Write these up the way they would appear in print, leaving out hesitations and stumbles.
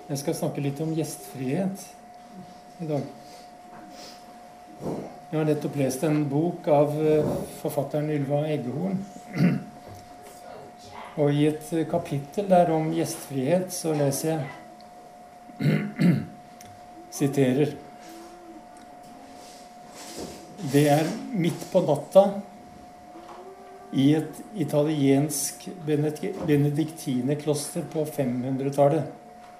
Jeg skal snakke litt om gjestfrihet i dag. Jeg har nettopp lest en bok av forfatteren Ylva Eggehorn. Og i et kapittel der om gjestfrihet så leser jeg, siterer: Det er midt på natta i et italiensk benediktinerkloster på 500-tallet.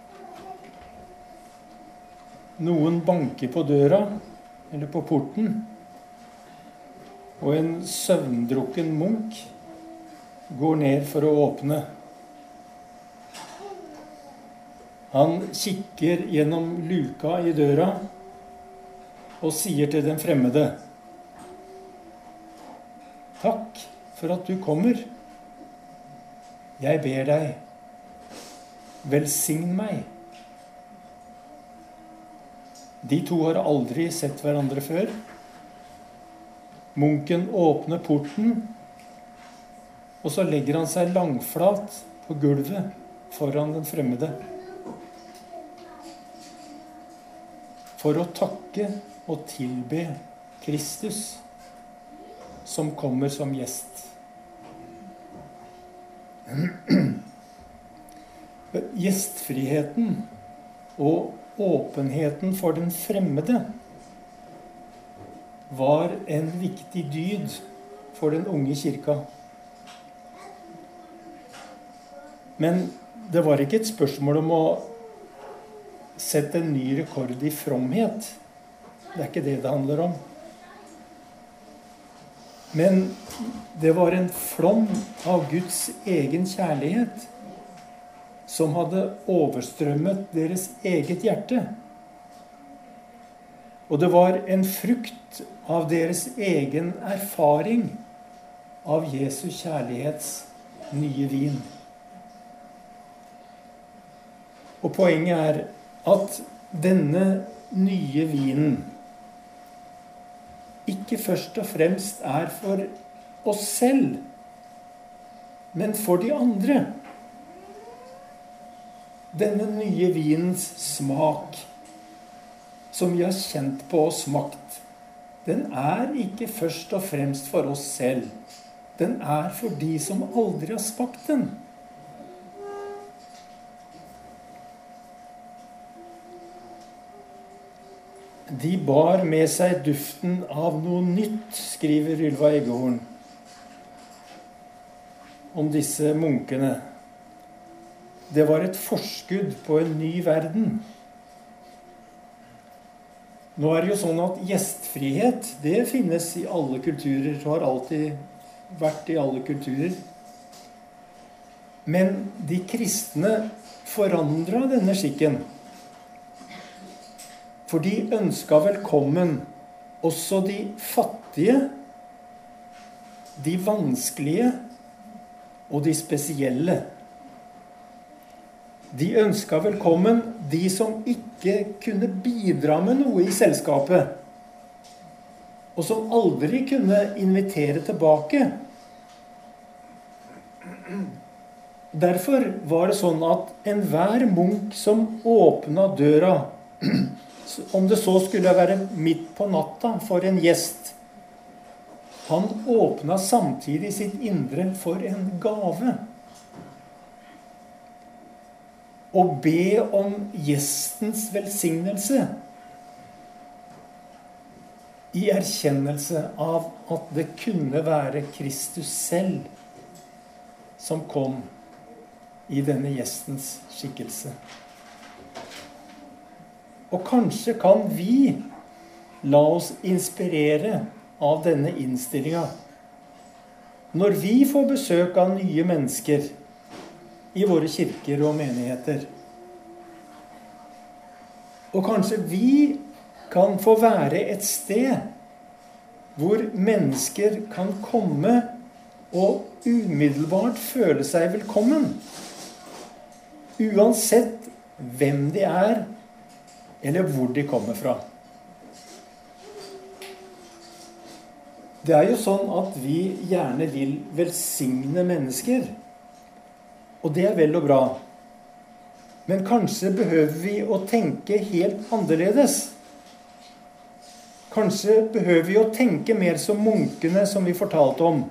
Noen banker på døra, eller på porten, og en søvndrukken munk går ned for å åpne. Han kikker gjennom luka i døra og sier til den fremmede: Takk for at du kommer. Jeg ber deg, velsign meg. De to har aldri sett hverandre før. Munken åpner porten, og så legger han seg langflat på gulvet foran den fremmede, for å takke og tilbe Kristus, som kommer som gjest. Gjestfriheten og åpenheten for den fremmede var en viktig dyd for den unge kirka. Men det var ikke et spørsmål om å sette en ny rekord i fromhet. Det er ikke det det handler om. Men det var en flom av Guds egen kjærlighet som hadde overstrømmet deres eget hjerte. Og det var en frukt av deres egen erfaring av Jesu kjærlighets nye vin. Og poenget er at denne nye vinen ikke først og fremst er for oss selv, men for de andre. Denne nye vinens smak, som vi har kjent på og smakt, den er ikke først og fremst for oss selv. Den er for de som aldri har smakt den. De bar med seg duften av noe nytt, skriver Ylva Eggehorn om disse munkene. Det var et forskudd på en ny verden. Nå er det jo sånn at gjestfrihet, det finnes i alle kulturer. Det har alltid vært i alle kulturer. Men de kristne forandret denne skikken. For de ønsket velkommen også de fattige, de vanskelige og de spesielle. De ønsket velkommen de som ikke kunne bidra med noe i selskapet, og som aldri kunne invitere tilbake. Derfor var det sånn at enhver munk som åpnet døra, om det så skulle være midt på natta for en gjest, han åpnet samtidig sitt indre for en gave. Og be om gjestens velsignelse i erkjennelse av at det kunne være Kristus selv som kom i denne gjestens skikkelse. Og kanskje kan vi la oss inspirere av denne innstillingen når vi får besøk av nye mennesker i våre kirker og menigheter. Og kanskje vi kan få være et sted hvor mennesker kan komme og umiddelbart føle seg velkommen, uansett hvem de er, eller hvor de kommer fra. Det er jo sånn at vi gjerne vil velsigne mennesker, og det er vel og bra. Men kanskje behøver vi å tenke helt annerledes. Kanskje behøver vi å tenke mer som munkene som vi fortalte om.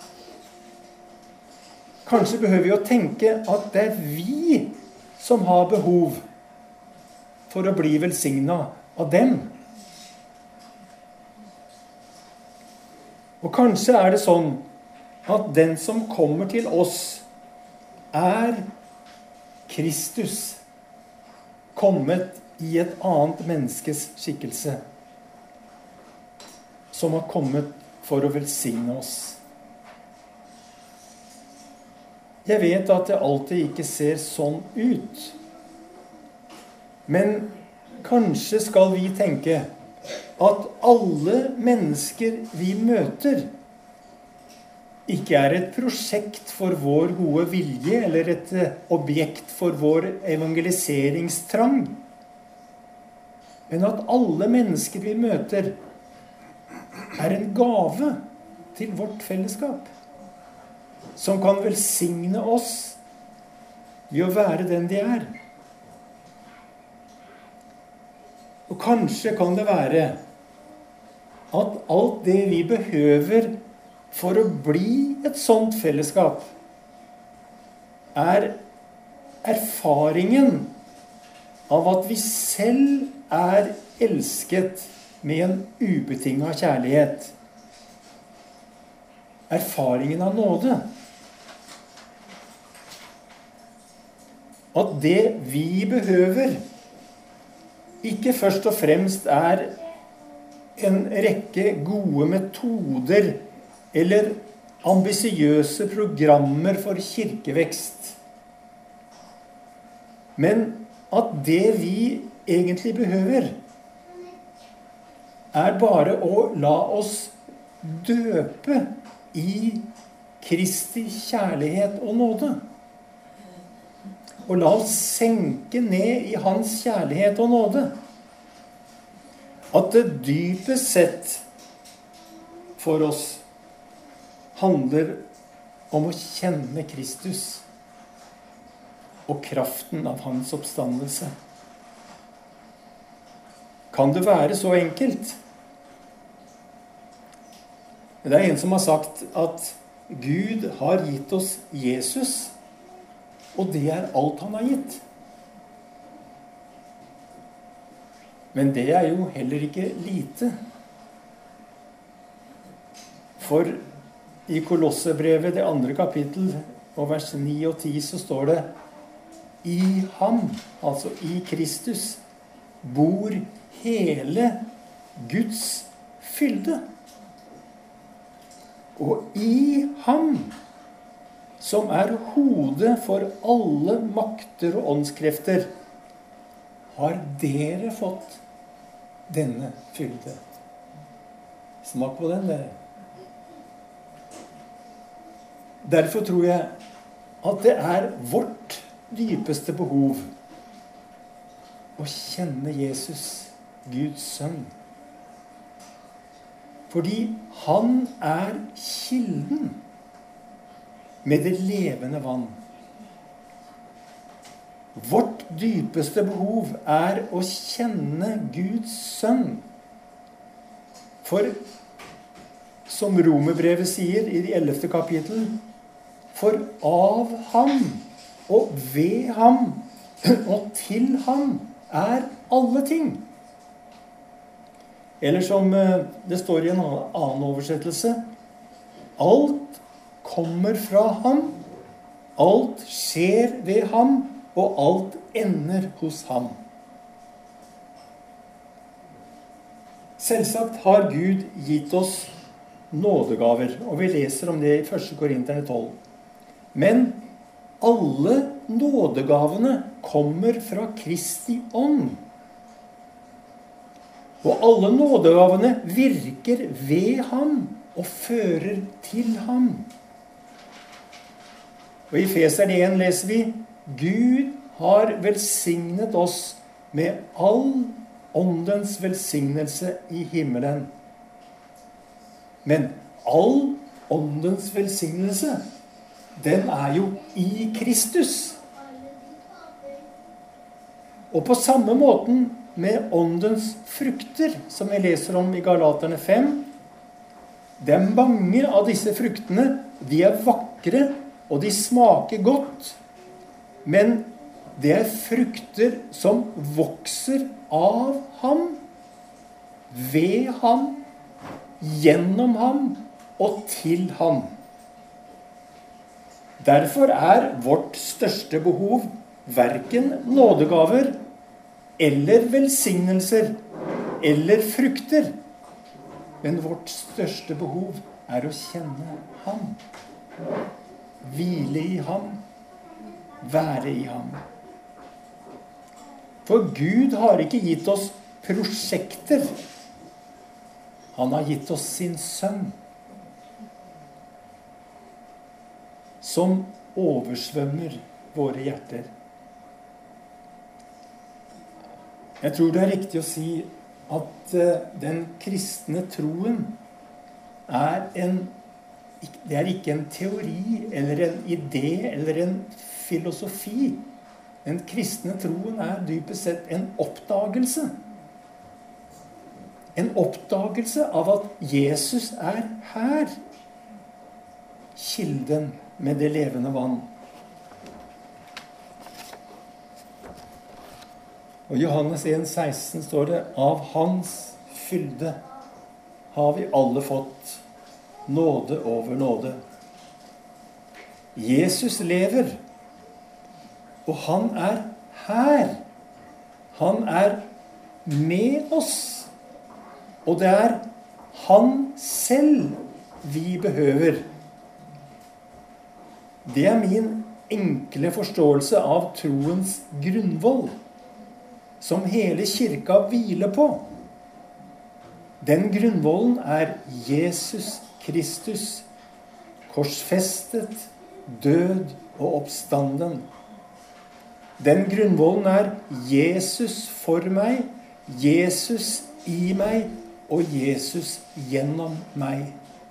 Kanskje behøver vi å tenke at det er vi som har behov for å bli velsignet av dem. Og kanskje er det sånn at den som kommer til oss, er Kristus kommet i et annet menneskes skikkelse, som har kommet for å velsigne oss. Jeg vet at det alltid ikke ser sånn ut. Men kanskje skal vi tenke at alle mennesker vi møter, ikke er et prosjekt for vår gode vilje, eller et objekt for vår evangeliseringstrang. Men at alle mennesker vi møter, er en gave til vårt fellesskap, som kan velsigne oss ved å være den de er. Og kanskje kan det være at alt det vi behøver for å bli et sånt fellesskap, er erfaringen av at vi selv er elsket med en ubetinget kjærlighet. Erfaringen av nåde. At det vi behøver, ikke først og fremst er en rekke gode metoder eller ambisiøse programmer for kirkevekst. Men at det vi egentlig behøver, er bare å la oss døpe i Kristi kjærlighet og nåde. Og la oss senke ned i hans kjærlighet og nåde. At det dypest sett for oss handler om å kjenne Kristus og kraften av hans oppstandelse. Kan det være så enkelt? Det er en som har sagt at Gud har gitt oss Jesus, og det er alt han har gitt. Men det er jo heller ikke lite. For i Kolossebrevet, det 2. kapittel, og vers 9 og 10, så står det: I ham, altså i Kristus, bor hele Guds fylde. Og i ham, som er hodet for alle makter og åndskrefter, har dere fått denne fylde. Smak på den, dere. Derfor tror jeg at det er vårt dypeste behov å kjenne Jesus, Guds sønn. Fordi han er kilden med det levende vann. Vårt dypeste behov er å kjenne Guds sønn. For som Romerbrevet sier i det 11. kapittel, for av ham og ved ham og til ham er alle ting. Eller som det står i en annen oversettelse, alt kommer fra ham, alt skjer ved ham, og alt ender hos ham. Selvsagt har Gud gitt oss nådegaver, og vi leser om det i 1. Korinterne 12. Men alle nådegavene kommer fra Kristi ånd. Og alle nådegavene virker ved ham og fører til ham. Og i Efeserne 1 leser vi: Gud har velsignet oss med all åndens velsignelse i himmelen. Men all åndens velsignelse, den er jo i Kristus. Og på samme måten med åndens frukter, som vi leser om i Galaterne 5. Det er mange av disse fruktene, de er vakre, og de smaker godt. Men det er frukter som vokser av ham, ved ham, gjennom ham og til ham. Derfor er vårt største behov hverken nådegaver eller velsignelser eller frukter. Men vårt største behov er å kjenne ham, hvile i ham, være i ham. For Gud har ikke gitt oss prosjekter. Han har gitt oss sin sønn, som oversvømmer våre hjerter. Jeg tror det er riktig å si at den kristne troen det er ikke en teori eller en idé eller en filosofi. Den kristne troen er dypest sett en oppdagelse. En oppdagelse av at Jesus er her. Kilden med det levende vann. Og i Johannes 1,16 står det: av hans fylde har vi alle fått nåde over nåde. Jesus lever, og han er her. Han er med oss. Og det er han selv vi behøver. Det er min enkle forståelse av troens grunnvoll, som hele kirka hviler på. Den grunnvollen er Jesus Kristus, korsfestet, død og oppstanden. Den grunnvollen er Jesus for meg, Jesus i meg og Jesus gjennom meg.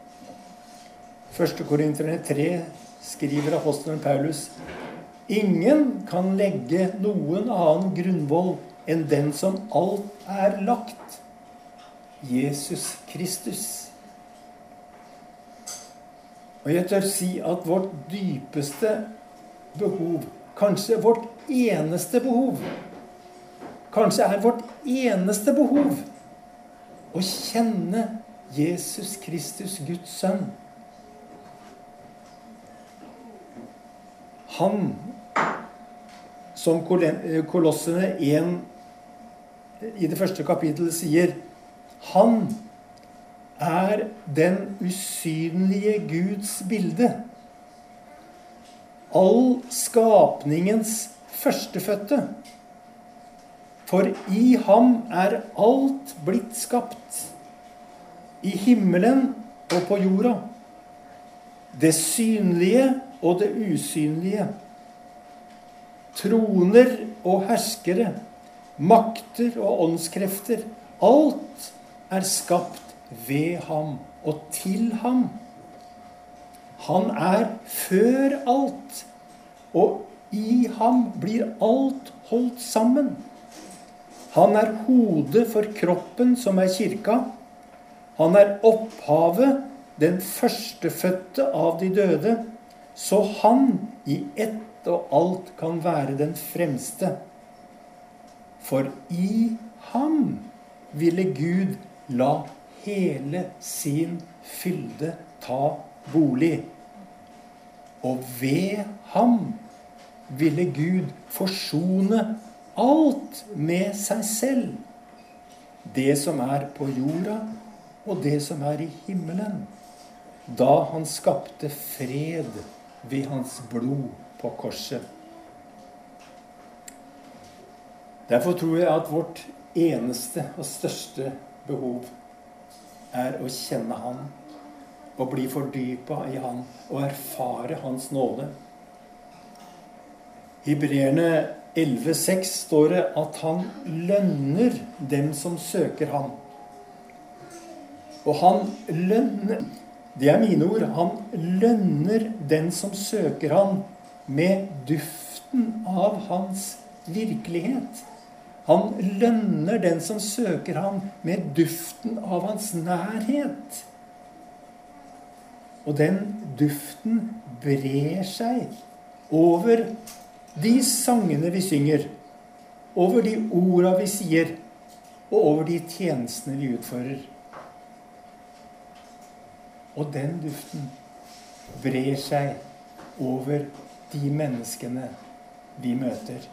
1. Korinterne 3 skriver apostelen Paulus: ingen kan legge noen annen grunnvoll enn den som alt er lagt, Jesus Kristus. Og jeg tør si at vårt dypeste behov, kanskje vårt eneste behov, kanskje er vårt eneste behov å kjenne Jesus Kristus, Guds sønn. Han, som Kolossene 1 i det første kapittelet sier, han er den usynlige Guds bilde. All skapningens førstefødte. For i ham er alt blitt skapt, i himmelen og på jorda. Det synlige og det usynlige. Troner og herskere, makter og åndskrefter. Alt er skapt ved ham og til ham. Han er før alt, og i ham blir alt holdt sammen. Han er hodet for kroppen som er kirka. Han er opphavet, den førstefødte av de døde, så han i ett og alt kan være den fremste. For i ham ville Gud la hele sin fylde ta bolig. Og ved ham ville Gud forsone alt med seg selv. Det som er på jorda, og det som er i himmelen. Da han skapte fred ved hans blod på korset. Derfor tror jeg at vårt eneste og største behov er å kjenne han, og bli fordypet i han, og erfare hans nåde. I Hebreerne 11,6 står det at han lønner dem som søker ham. Og han lønner, det er mine ord, han lønner den som søker ham med duften av hans virkelighet. Han lønner den som søker ham med duften av hans nærhet. Og den duften brer seg over de sangene vi synger, over de orda vi sier, og over de tjenestene vi utfører. Og den duften brer seg over de menneskene vi møter.